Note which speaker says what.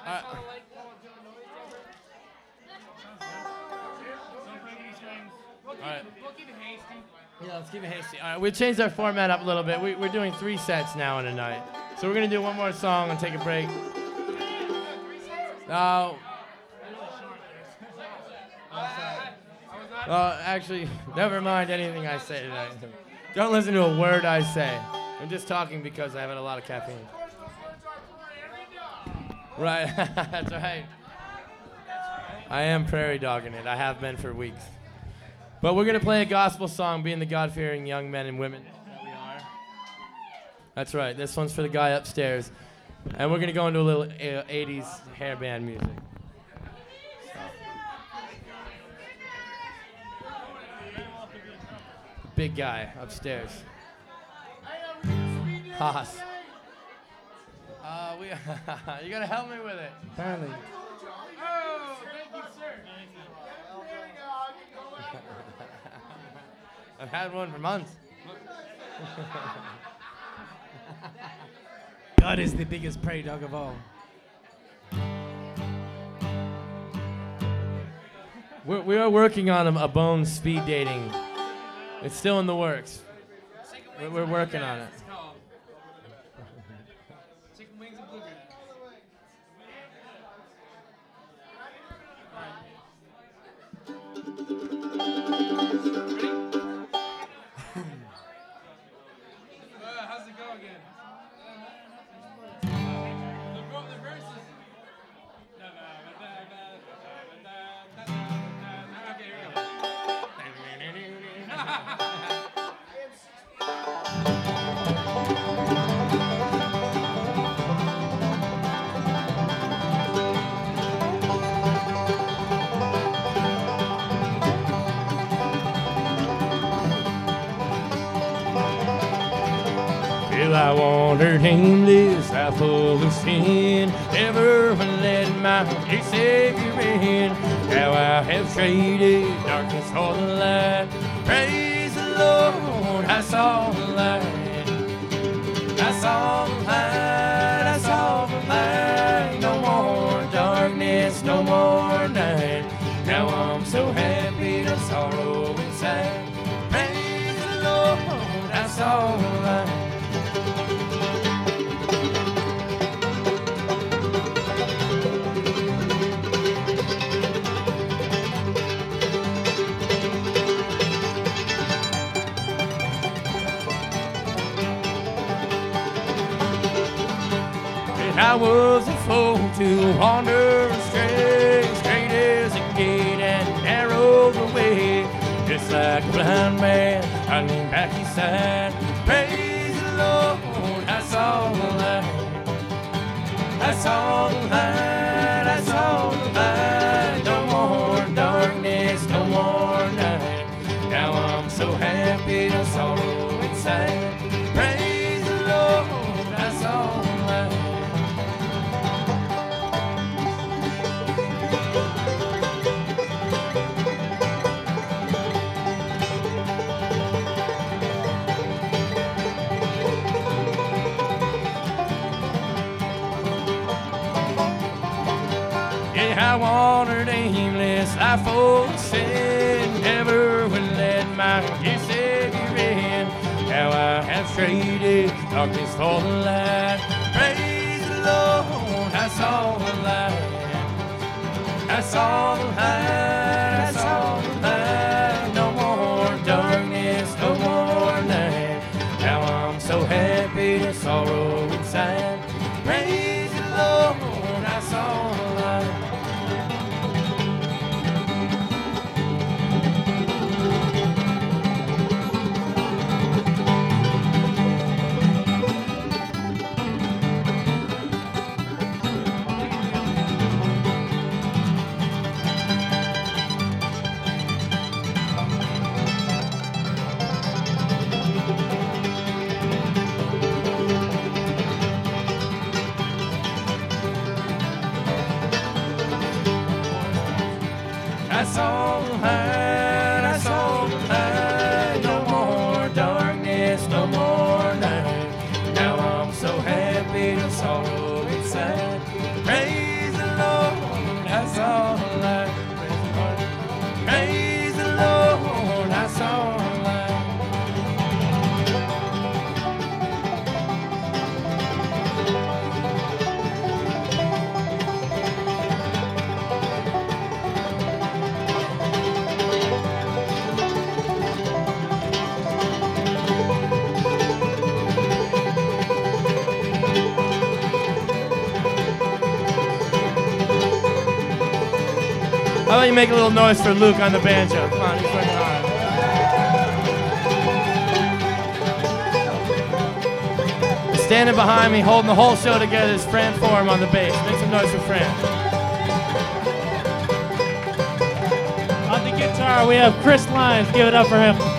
Speaker 1: Uh, all right. Yeah, let's keep it hasty. All right, we changed our format up a little bit. We're doing 3 sets now in a night. So we're going to do one more song and take a break. Actually, never mind anything I say tonight. Don't listen to a word I say. I'm just talking because I have had a lot of caffeine. Right, that's right. I am prairie dogging it. I have been for weeks. But we're going to play a gospel song, being the God-fearing young men and women that we are. That's right. This one's for the guy upstairs. And we're going to go into a little 80s hair band music. Big guy upstairs. Haas. You gotta help me with it.
Speaker 2: Apparently.
Speaker 1: Oh, thank you, sir. I've had one for months.
Speaker 2: God is the biggest prairie dog of all.
Speaker 1: We are working on a bone speed dating. It's still in the works. We're working on it.
Speaker 3: Chicken wings and bluegrass. How's it go again? The verses. Okay, here we go.
Speaker 1: Well, I wandered aimless, I full of sin, never let my dear Savior in. Now I have traded darkness for the light. Praise the Lord, I saw the light. I saw the light, I saw the light. No more darkness, no more night. Now I'm so happy, no sorrow inside. Praise the Lord, I saw the light. I was a fool to wander astray, straight as a gate and narrow the way. Just like a blind man, I leaned back inside. Praise the Lord, I saw the light. I saw the light, I saw the light. No more darkness, no more night. Now I'm so happy, no sorrow inside. Praise the Lord, I saw the light. I wandered aimless, I full of sin, never would let my dear Savior in. Now I have traded darkness for the light. Praise the Lord, I saw the light. I saw the light, I saw the light. No more darkness, no more night. Now I'm so happy, no sorrow inside. Praise the Lord, I saw the light. How about you make a little noise for Luke on the banjo? Come on, he's working hard. Standing behind me, holding the whole show together is Fran Forum on the bass. Make some noise for Fran.
Speaker 4: On the guitar, we have Chris Lyons. Give it up for him.